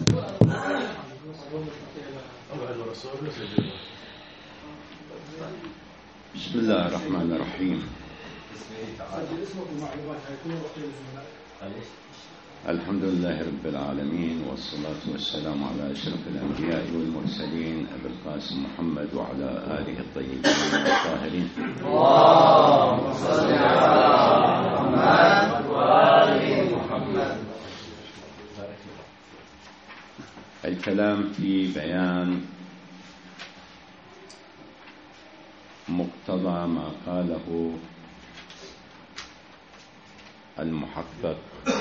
بسم الله الرحمن الرحيم. الحمد لله رب العالمين، والصلاة والسلام على أشرف الأنبياء والمرسلين أبي القاسم محمد وعلى آله الطيبين الطاهرين. اللهم صل على محمد وآل محمد. الكلام في بيان مقتضى ما قاله المحقق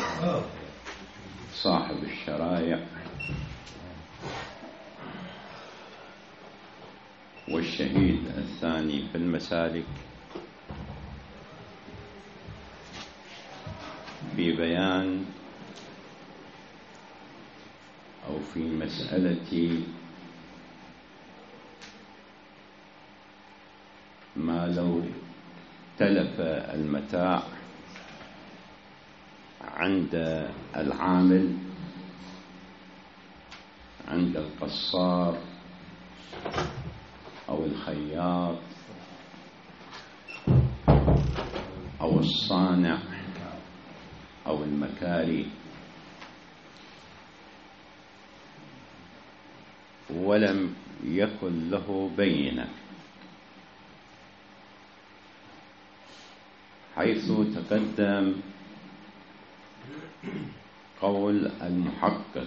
صاحب الشرائع والشهيد الثاني في المسالك في بيان أو في مسألة ما لو تلف المتاع عند العامل، عند القصار أو الخياط أو الصانع أو المكاري، ولم يكن له بينة، حيث تقدم قول المحقق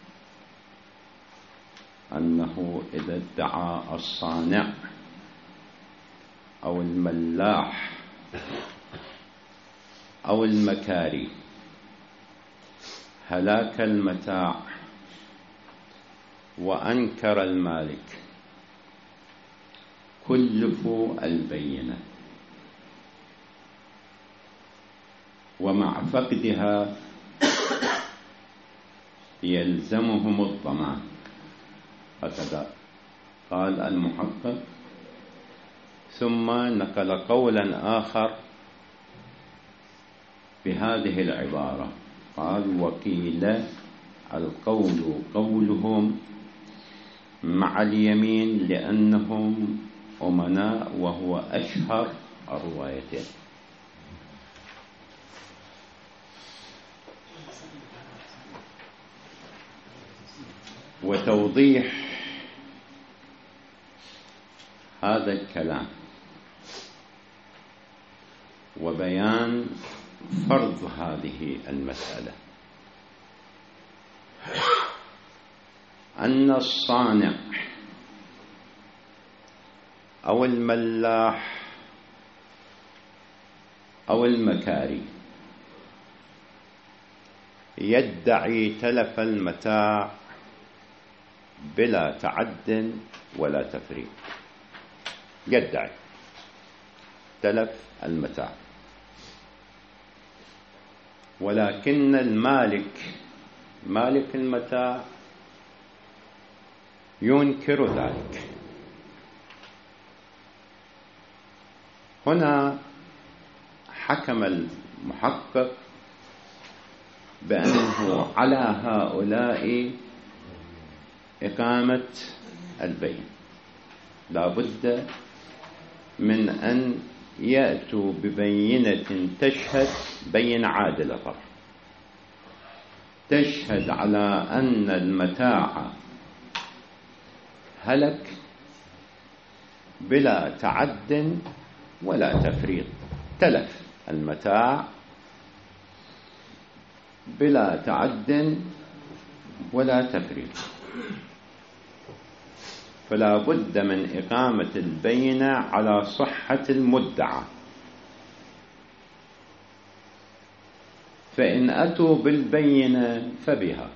أنه إذا ادعى الصانع أو الملاح أو المكاري هلاك المتاع وأنكر المالك كلفوا البينة، ومع فقدها يلزمهم الضمان. هكذا قال المحقق، ثم نقل قولا آخر بهذه العبارة، قال: وقيل القول قولهم مع اليمين لأنهم أمناء، وهو أشهر الروايتين. وتوضيح هذا الكلام وبيان فرض هذه المسألة أن الصانع أو الملاح أو المكاري يدعي تلف المتاع بلا تعد ولا تفريط، يدعي تلف المتاع، ولكن المالك مالك المتاع ينكر ذلك. هنا حكم المحقق بأنه على هؤلاء إقامة البين، لا بد من أن يأتوا ببينة تشهد، بينة عادلة طبعا، تشهد على أن المتاع هلك بلا تعد ولا تفريط، تلف المتاع بلا تعد ولا تفريط، فلا بد من إقامة البينة على صحة المدعى. فإن أتوا بالبينة فبها،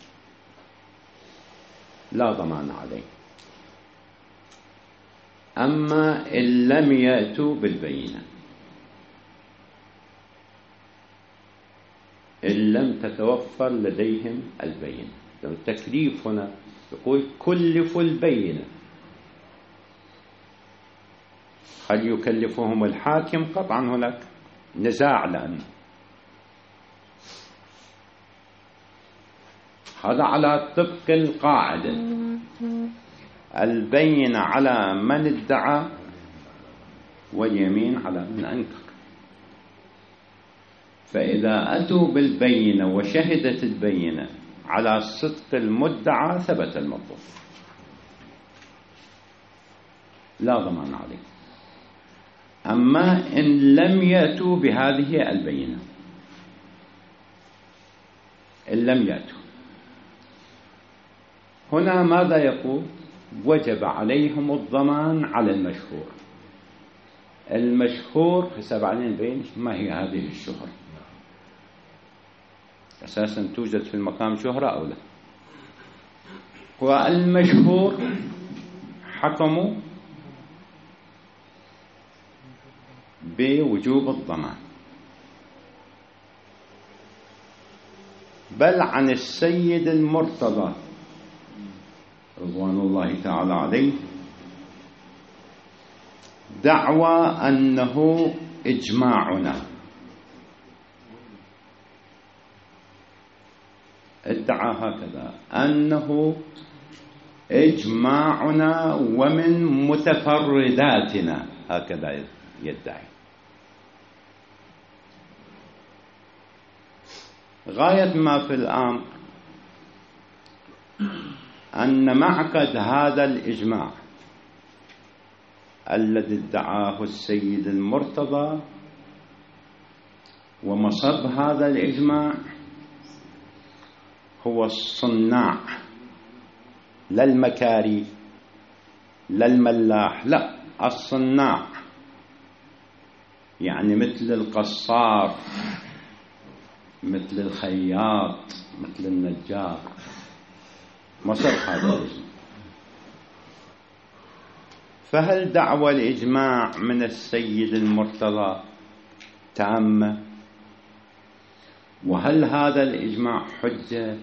لا ضمان عليه. أما إن لم يأتوا بالبينة، إن لم تتوفر لديهم البينة، التكليف هنا يقول كلفوا البينة، هل يكلفهم الحاكم؟ قطعا هناك نزاع، لأنه هذا على طبق القاعدة البينة على من ادعى واليمين على من أنكر. فإذا أتوا بالبينة وشهدت البينة على صدق المدعى ثبت المطلوب، لا ضمان عليه. أما إن لم يأتوا بهذه البينة، إن لم يأتوا، هنا ماذا يقول؟ وجب عليهم الضمان على المشهور. المشهور حسب علينا البين ما هي هذه الشهرة، أساسا توجد في المقام شهرة أو لا. والمشهور حكموا بوجوب الضمان، بل عن السيد المرتضى رضوان الله تعالى عليه دعوى أنه إجماعنا، ادعى هكذا أنه إجماعنا ومن متفرداتنا، هكذا يدعي. غاية ما في الأمر أن معقد هذا الإجماع الذي ادعاه السيد المرتضى ومصب هذا الإجماع هو الصناع، لا المكاري لا الملاح، لا الصناع، يعني مثل القصار، مثل الخياط، مثل النجار، مصب هذا الإجماع. فهل دعوى الإجماع من السيد المرتضى تامة؟ وهل هذا الإجماع حجة؟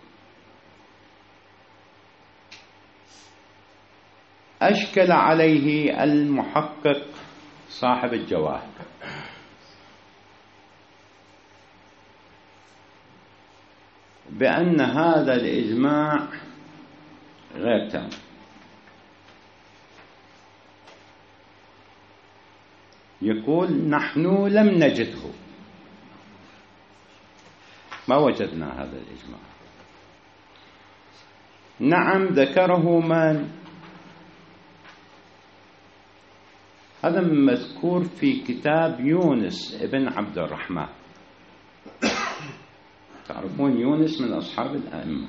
أشكل عليه المحقق صاحب الجواهر بأن هذا الإجماع غير تام. يقول نحن لم نجده، ما وجدنا هذا الإجماع. نعم ذكره من؟ هذا مذكور في كتاب يونس ابن عبد الرحمن. تعرفون يونس من أصحاب الأئمة،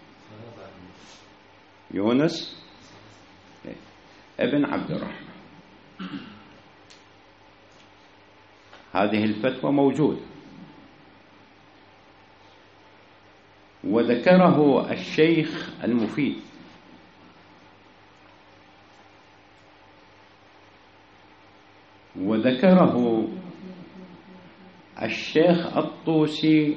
يونس ابن عبد الرحمن. هذه الفتوى موجودة، وذكره الشيخ المفيد، وذكره الشيخ الطوسي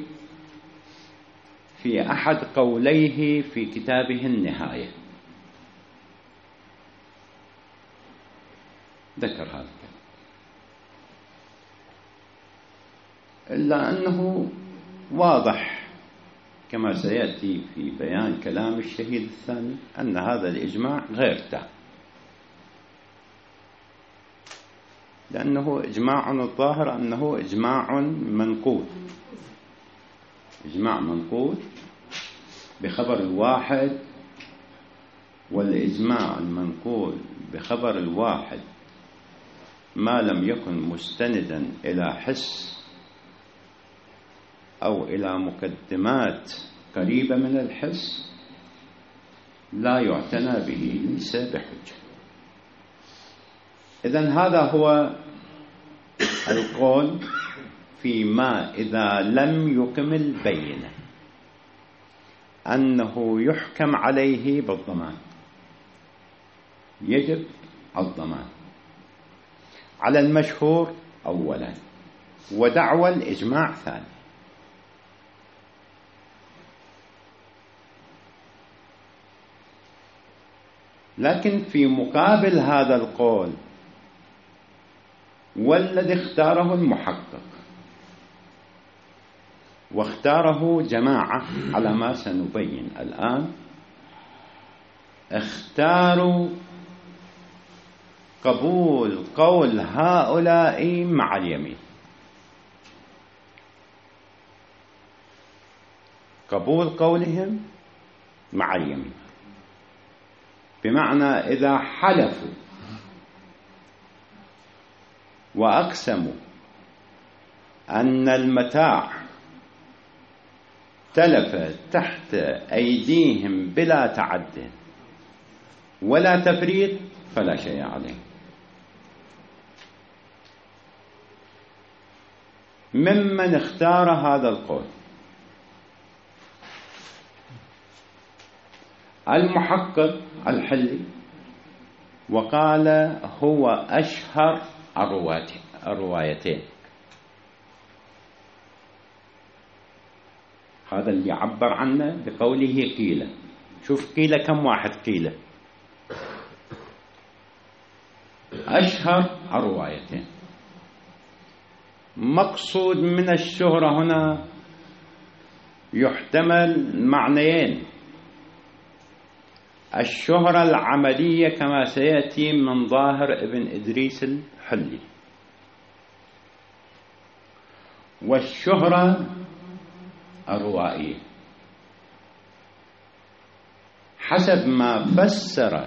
في أحد قوليه في كتابه النهاية، ذكر هذا، إلا أنه واضح كما سيأتي في بيان كلام الشهيد الثاني أن هذا الإجماع غير تام، لأنه إجماع الظاهر أنه إجماع منقول، إجماع منقول بخبر الواحد، والإجماع المنقول بخبر الواحد ما لم يكن مستندا إلى حس أو إلى مقدمات قريبة من الحس لا يعتنى به، ليس بحجة. إذن هذا هو القول فيما إذا لم يكمل بينة أنه يحكم عليه بالضمان، يجب الضمان على المشهور أولا ودعوى الإجماع ثاني. لكن في مقابل هذا القول والذي اختاره المحقق واختاره جماعة على ما سنبين الآن. اختاروا قبول قول هؤلاء مع اليمين، قبول قولهم مع اليمين، بمعنى إذا حلفوا وأقسموا أن المتاع تلف تحت أيديهم بلا تعد ولا تفريط فلا شيء عليه. ممن اختار هذا القول المحقق الحلي، وقال هو أشهر الروايتين. هذا اللي يعبر عنه بقوله قيل. شوف قيل كم واحد قيل؟ أشهر الروايتين. مقصود من الشهرة هنا يحتمل معنيين: الشهرة العملية كما سيأتي من ظاهر ابن إدريس الحلي، والشهرة الروائية حسب ما فسر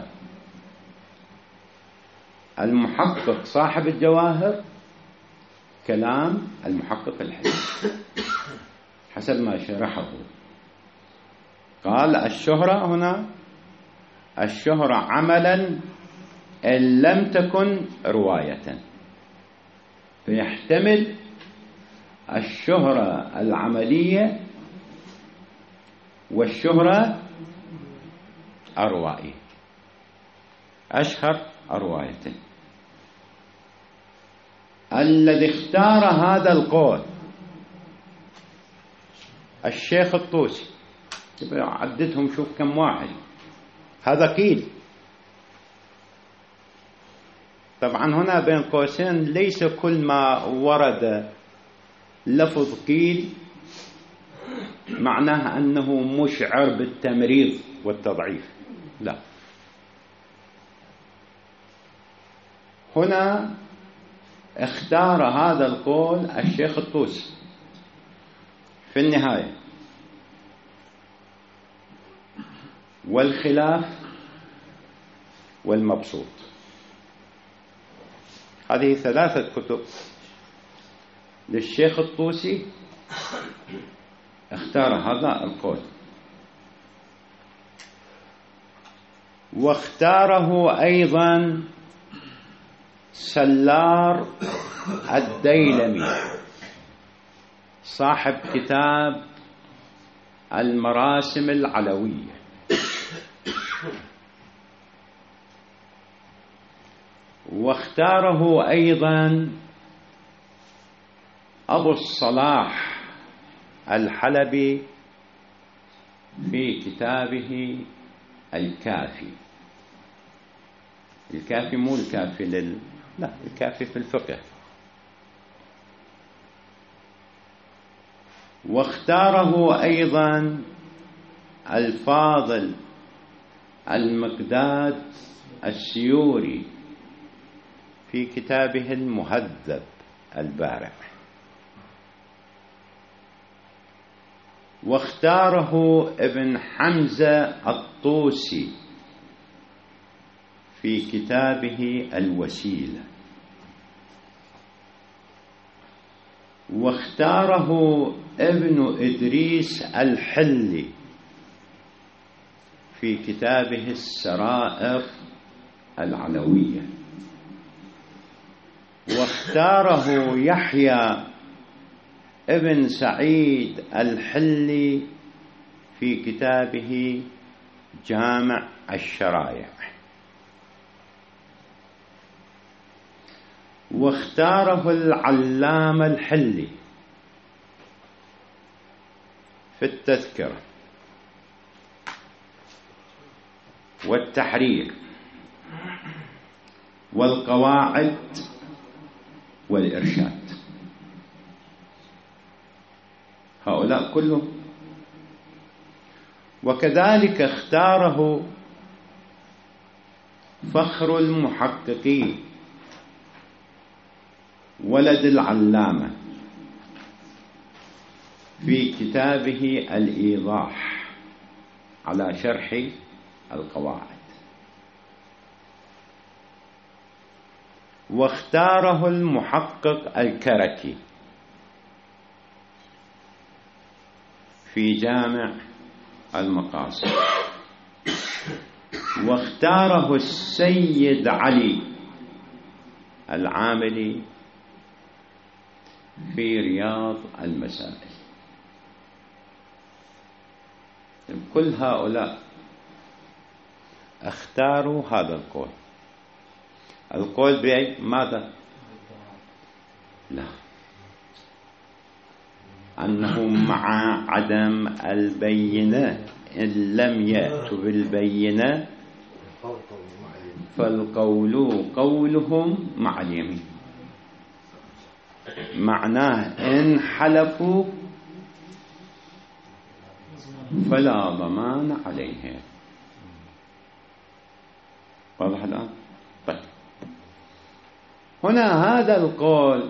المحقق صاحب الجواهر كلام المحقق الحلي، حسب ما شرحه. قال الشهرة هنا الشهرة عملا إن لم تكن رواية، فيحتمل الشهرة العملية والشهرة الروائية، أشهر الروايتين. الذي اختار هذا القول الشيخ الطوسي، عدتهم شوف كم واحد، هذا قيل. طبعا هنا بين قوسين ليس كل ما ورد لفظ قيل معناه أنه مشعر بالتمريض والتضعيف، لا. هنا اختار هذا القول الشيخ الطوسي في النهاية، والخلاف والمبسوط. هذه 3 كتب للشيخ الطوسي اختار هذا القول، واختاره أيضا سلار الديلمي صاحب كتاب المراسم العلوية، واختاره أيضا أبو الصلاح الحلبي في كتابه الكافي. الكافي مو الكافي لا، الكافي في الفقه. واختاره أيضا الفاضل المقداد السيوري في كتابه المهذب البارع. واختاره ابن حمزة الطوسي في كتابه الوسيلة. واختاره ابن إدريس الحلي في كتابه السرائر العلوية. واختاره يحيى ابن سعيد الحلي في كتابه جامع الشرائع. واختاره العلامة الحلي في التذكرة والتحرير والقواعد والإرشاد. هؤلاء هؤلاء كلهم. وكذلك اختاره فخر المحققين ولد العلامة في كتابه الإيضاح على شرح القواعد، واختاره المحقق الكركي في جامع المقاصد، واختاره السيد علي العاملي في رياض المسائل. كل هؤلاء اختاروا هذا القول. القول بماذا؟ لا، أنه مع عدم البينة إن لم يأتوا بالبينة فالقول قولهم مع اليمين، معناه إن حلفوا فلا ضمان عليهم. واضح الآن؟ طيب، هنا هذا القول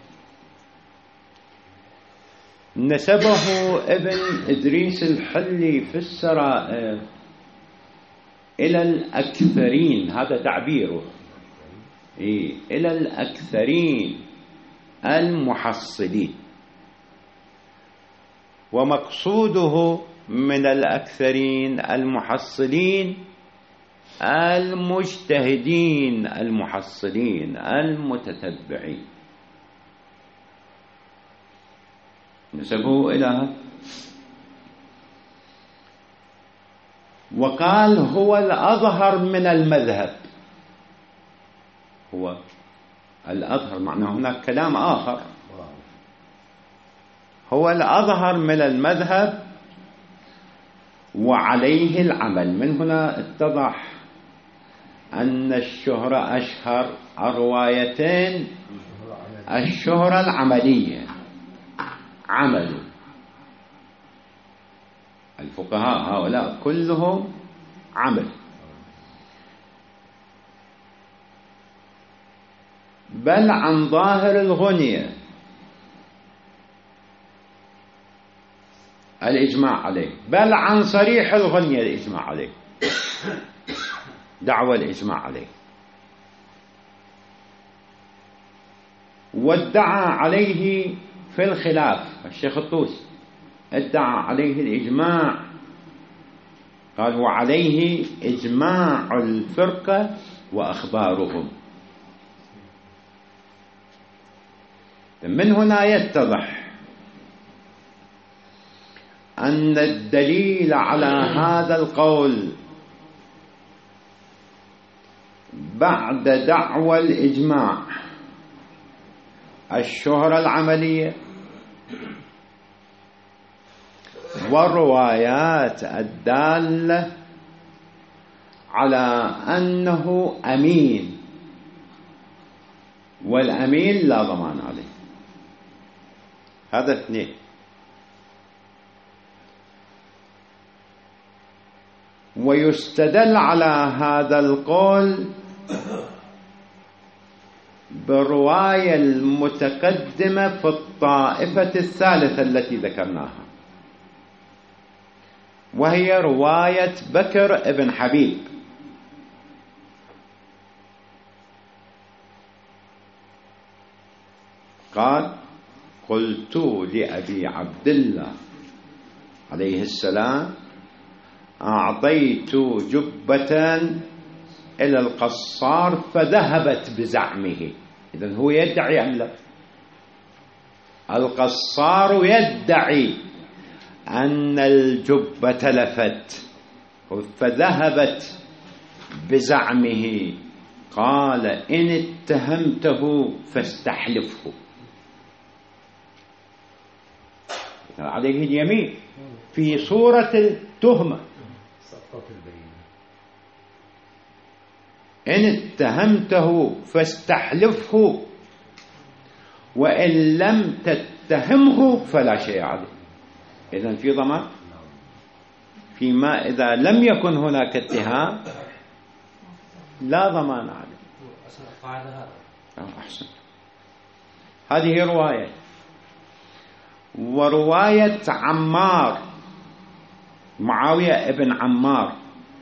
نسبه ابن إدريس الحلي في السرائر إلى الأكثرين، هذا تعبيره، إلى الأكثرين المحصلين، ومقصوده من الأكثرين المحصلين المجتهدين المحصلين المتتبعين، نسبه إلى. وقال هو الأظهر من المذهب، هو الأظهر، معناه هناك كلام آخر، هو الأظهر من المذهب وعليه العمل. من هنا اتضح أن الشهرة أشهر الروايتين، الشهرة العملية، عملوا الفقهاء هؤلاء كلهم عمل، بل عن ظاهر الغنية الإجماع عليه، بل عن صريح الغنية الإجماع عليه، دعوى الإجماع عليه. وادعى عليه في الخلاف الشيخ الطوسي، ادعى عليه الإجماع، قال وعليه إجماع الفرقة وأخبارهم. من هنا يتضح أن الدليل على هذا القول بعد دعوى الإجماع الشهرة العملية والروايات الدالة على أنه أمين، والأمين لا ضمان عليه. هذا اثنين. ويستدل على هذا القول بالرواية المتقدمة في الطائفة الثالثة التي ذكرناها، وهي رواية بكر ابن حبيب، قال قلت لأبي عبد الله عليه السلام أعطيت جبة إلى القصار فذهبت بزعمه. إذن هو يدعي أم لا؟ القصار يدعي أن الجبة تلفت فذهبت بزعمه، قال إن اتهمته فاستحلفه، عليه اليمين في صورة التهمة، إن اتهمته فاستحلفه وإن لم تتهمه فلا شيء عليه. إذن في ضمان. فيما إذا لم يكن هناك اتهام لا ضمان عليه. أحسن. هذه رواية. ورواية عمار، معاوية ابن عمار،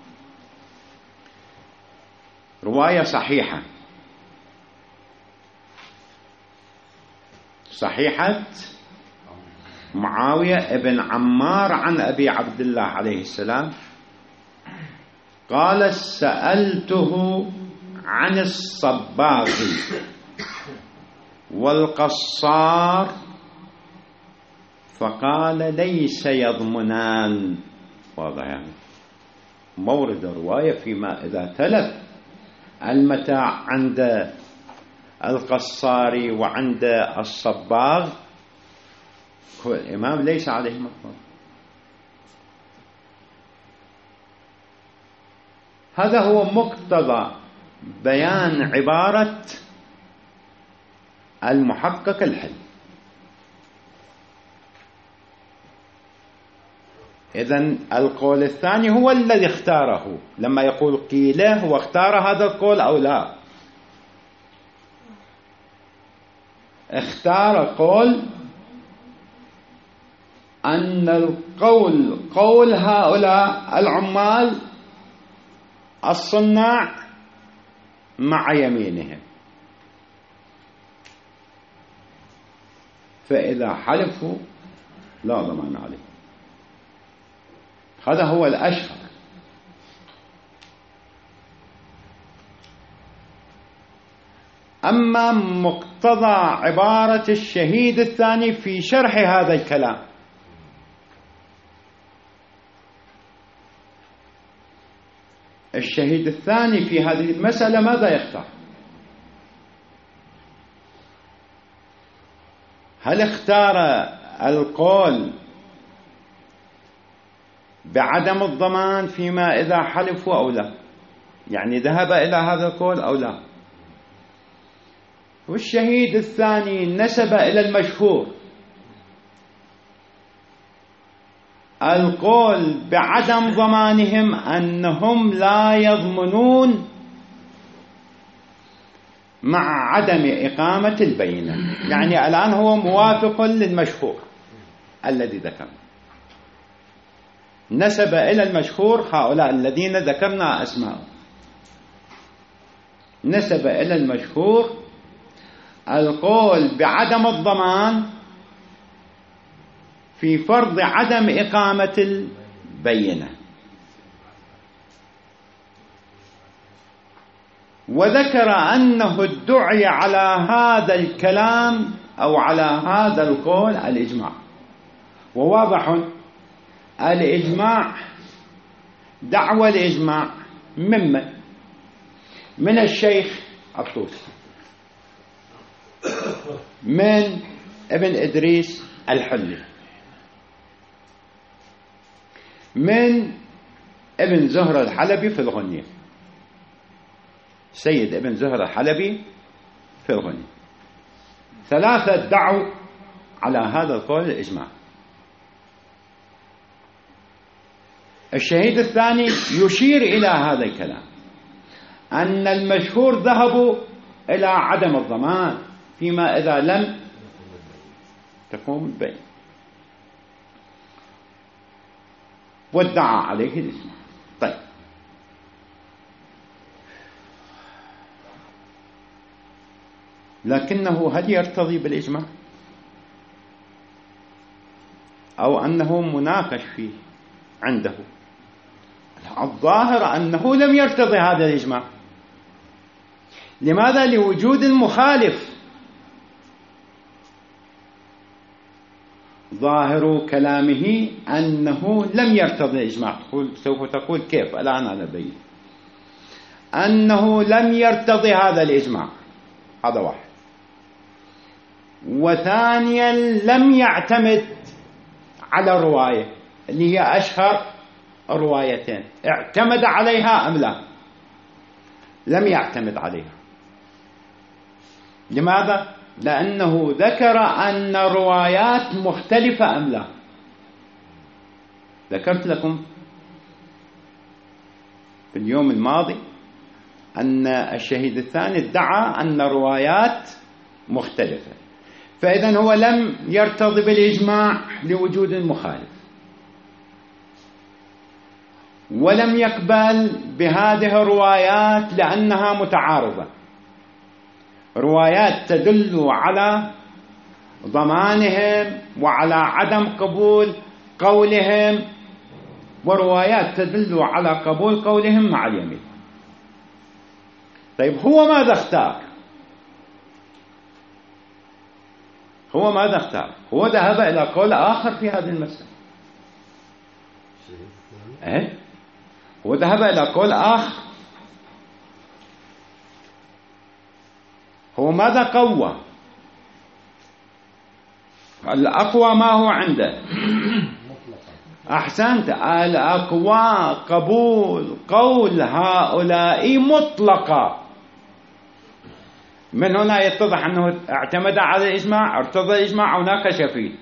رواية صحيحة، صحيحة معاوية ابن عمار عن أبي عبد الله عليه السلام قال: سألته عن الصباغ والقصار فقال: ليس يضمنان. واضح يعني مورد الرواية فيما إذا تلف المتاع عند القصار وعند الصباغ هو الإمام ليس عليه مطلب. هذا هو مقتضى بيان عبارة المحقق الحل. إذن القول الثاني هو الذي اختاره. لما يقول قيل هو اختار هذا القول أو لا؟ اختار قول أن القول قول هؤلاء العمال الصناع مع يمينهم، فإذا حلفوا لا ضمان عليه. هذا هو الأشهر. أما مقتضى عبارة الشهيد الثاني في شرح هذا الكلام، الشهيد الثاني في هذه المسألة ماذا يختار؟ هل اختار القول بعدم الضمان فيما إذا حلفوا أو لا؟ يعني ذهب إلى هذا القول أو لا؟ والشهيد الثاني نسب إلى المشهور القول بعدم ضمانهم، أنهم لا يضمنون مع عدم إقامة البينة. يعني الآن هو موافق للمشهور الذي ذكرنا، نسب إلى المشهور هؤلاء الذين ذكرنا أسماءهم، نسب إلى المشهور القول بعدم الضمان في فرض عدم إقامة البينة، وذكر أنه ادعي على هذا الكلام أو على هذا القول الإجماع. وواضح الإجماع، دعوى الإجماع من الشيخ الطوسي، من ابن إدريس الحلي، من ابن زهر الحلبي في الغنية، سيد ابن زهر الحلبي في الغنية. ثلاثة دعوا على هذا القول الإجماع. الشهيد الثاني يشير إلى هذا الكلام، أن المشهور ذهبوا إلى عدم الضمان فيما إذا لم تقوم البينة، وادعى عليه الإجماع. طيب، لكنه هل يرتضي بالإجماع أو أنه مناقش فيه عنده؟ الظاهر أنه لم يرتضي هذا الإجماع. لماذا؟ لوجود المخالف. ظاهر كلامه أنه لم يرتضي الإجماع. سوف تقول كيف؟ الآن أنا أبين أنه لم يرتضي هذا الإجماع، هذا واحد. وثانيا لم يعتمد على الرواية اللي هي أشهر الروايتين. اعتمد عليها أم لا؟ لم يعتمد عليها. لماذا؟ لأنه ذكر أن الروايات مختلفة أم لا. ذكرت لكم في اليوم الماضي أن الشهيد الثاني ادعى أن روايات مختلفة، فإذا هو لم يرتضي بالإجماع لوجود المخالف، ولم يقبل بهذه الروايات لأنها متعارضة، روايات تدل على ضمانهم وعلى عدم قبول قولهم، وروايات تدل على قبول قولهم مع اليمين. طيب هو ماذا اختار؟ هو ذهب إلى قول آخر في هذه المسألة. هو ذهب إلى قول آخر. هو ماذا قوى؟ الأقوى ما هو عنده؟ أحسنت، الأقوى قبول قول هؤلاء مطلقا. من هنا يتضح أنه اعتمد على الإجماع، ارتضى الإجماع وناقش فيه.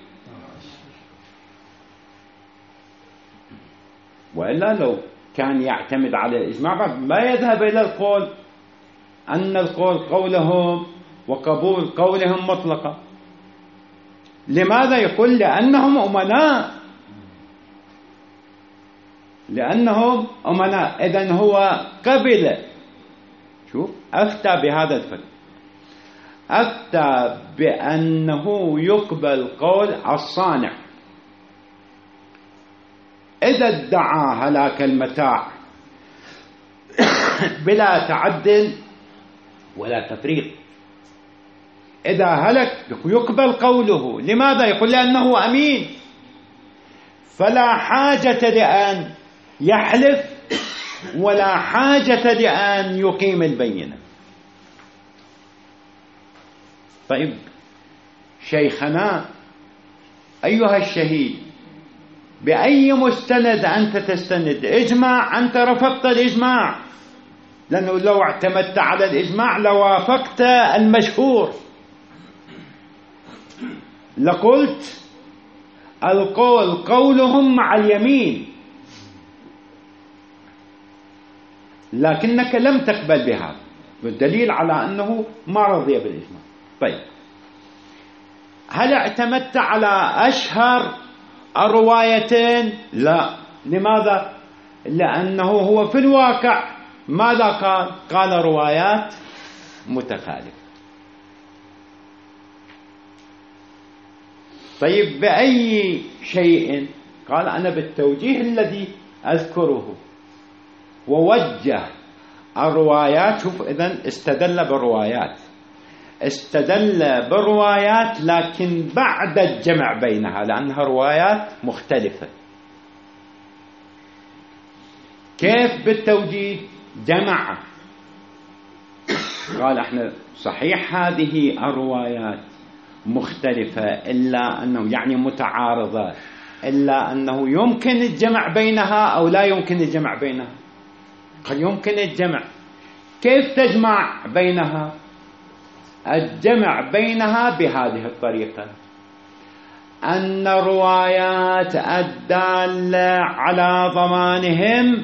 وإلا لو كان يعتمد على الإجماع ما يذهب إلى القول أن القول قولهم وقبول قولهم مطلقا. لماذا؟ يقول لأنهم أمناء. إذن هو قبل، شوف، أفتى بهذا الفرق، أفتى بأنه يقبل قول الصانع إذا ادعى هلاك المتاع بلا تعدل ولا تفريط. إذا هلك يقبل قوله. لماذا؟ يقول لأنه أمين، فلا حاجة لأن يحلف ولا حاجة لأن يقيم البينة. طيب شيخنا أيها الشهيد، بأي مستند أنت تستند؟ إجماع، أنت رفضت الإجماع، لأنه لو اعتمدت على الإجماع لوافقت المشهور، لقلت القول قولهم مع اليمين، لكنك لم تقبل بهذا، والدليل على أنه ما رضي بالإجماع. طيب هل اعتمدت على أشهر الروايتين؟ لا. لماذا؟ لأنه هو في الواقع ماذا قال؟ قال روايات متخالفة. طيب بأي شيء؟ قال أنا بالتوجيه الذي أذكره، ووجه الروايات. شوف، إذن استدل بالروايات لكن بعد الجمع بينها، لأنها روايات مختلفة. كيف بالتوجيه؟ جمع، قال احنا صحيح هذه الروايات مختلفة إلا أنه يعني متعارضة، إلا أنه يمكن الجمع بينها أو لا يمكن الجمع بينها. قال يمكن الجمع. كيف تجمع بينها؟ الجمع بينها بهذه الطريقة، أن الروايات الدالة على ضمانهم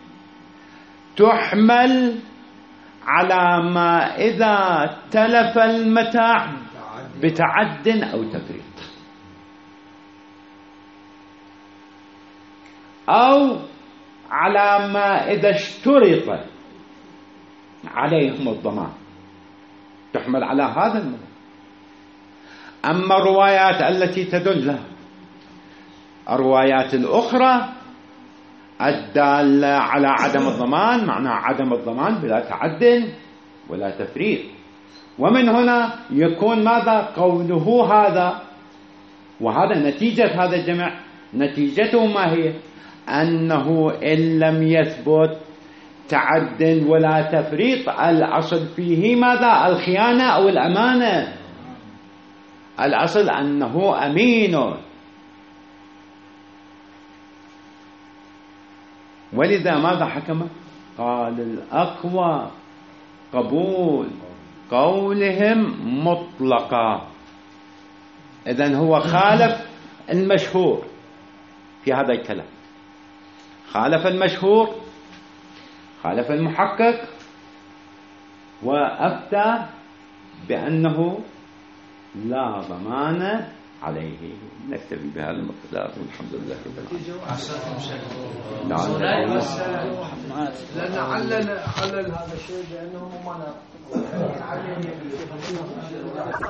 تحمل على ما إذا تلف المتاع بتعد أو تفريط، أو على ما إذا اشترط عليهم الضمان، تحمل على هذا الموضوع. أما الروايات التي تدل، الروايات الأخرى الدالة على عدم الضمان، معناها عدم الضمان بلا تعد ولا تفريط. ومن هنا يكون ماذا؟ قوله هذا، وهذا نتيجة هذا الجمع. نتيجته ما هي؟ أنه إن لم يثبت تعد ولا تفريط، الأصل فيه ماذا؟ الخيانة أو الأمانة. الأصل أنه أمين. ولذا ماذا حكم؟ قال الأقوى قبول قولهم مطلقا. إذن هو خالف المشهور في هذا الكلام. خالف المشهور، خالف المحقق، وأفتى بأنه لا ضمان عليه. نكتفي بهذا المقدار والحمد لله رب العالمين. لأن علل هذا الشيء بأنه ما